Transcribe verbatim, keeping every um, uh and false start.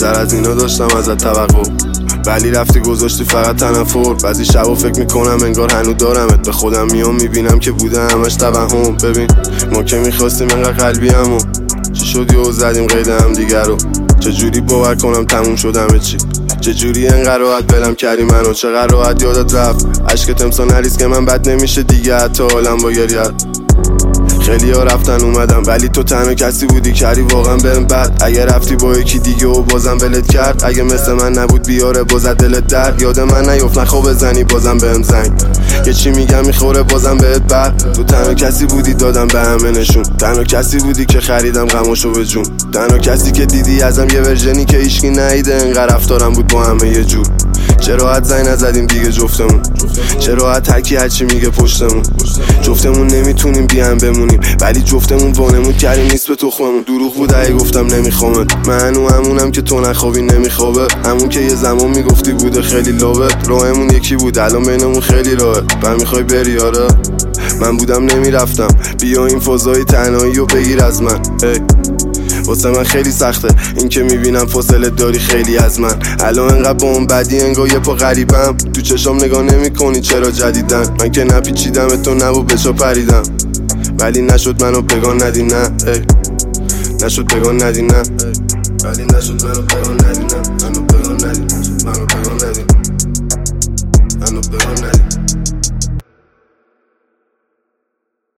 بیشتر از اینا داشتم ازت توقع، ولی رفتی گذاشتی فقط تنفر. بعضی شبا فکر میکنم انگار هنو دارمت، به خودم میام میبینم که بوده همش توهم. ببین ما که میخواستیم انقدر قلبی همو، چی شد یهو زدیم قید هم دیگر رو. چجوری باور کنم تموم شدمه چی؟ چجوری انقدر راحت بلم کردی منو؟ چقدر راحت یادت رفت عشقت امسال نریز که من بد نمیشه دیگه حتی حالم با گریت. خیلی ها رفتن اومدم ولی تو تنها کسی بودی کردی واقعا بهم بد. اگه رفتی با یکی دیگه و بازم ولت کرد، اگه مثل من نبود بیاره بازت دلت درد. یاد من نیفت نخوا بزنی بازم بهم زنگ، یه چی میگم میخوره بازم بهت بر. تو تنها کسی بودی دادم به همه نشون، تنها کسی بودی که خریدم غماشو به جون، تنها کسی که دیدی ازم یه ورژنی که هیچکی ندیده. انقدر رفتارم بود با همه یه جور. چه راحت زنگ نزدیم دیگه جفتمون، چه راحت هرکی هرچی میگه پشتمون. جفتمون نمیتونیم بیان بمونیم ولی جفتمون وانمون کردیم نیست به تخممون. دروغ بود اگه گفتم نمیخوامت، من و همونم که تو نخوابی نمیخوابه، همون که یه زمان میگفتی بوده خیلی لابت. راهمون یکی بود الان بینمون خیلی راهه، بر میخوای بری؟ آره من بودم نمیرفتم، بیا این فضای تنهایی رو بگیر از من. hey. واسه من خیلی سخته این که میبینم فاصله داری خیلی از من. الان انقدر با اون بدی انگار یه پا غریبم، تو چشام نگاه نمی کنی چرا جدیدن؟ من که نپیچیدم تو نبود بچا پریدم، ولی نشد منو بگان ندی نه ای. نشد بگان ندی نه ای. ولی نشد منو بگان ندی نه منو بگان ندی منو بگان ندی منو بگان ندی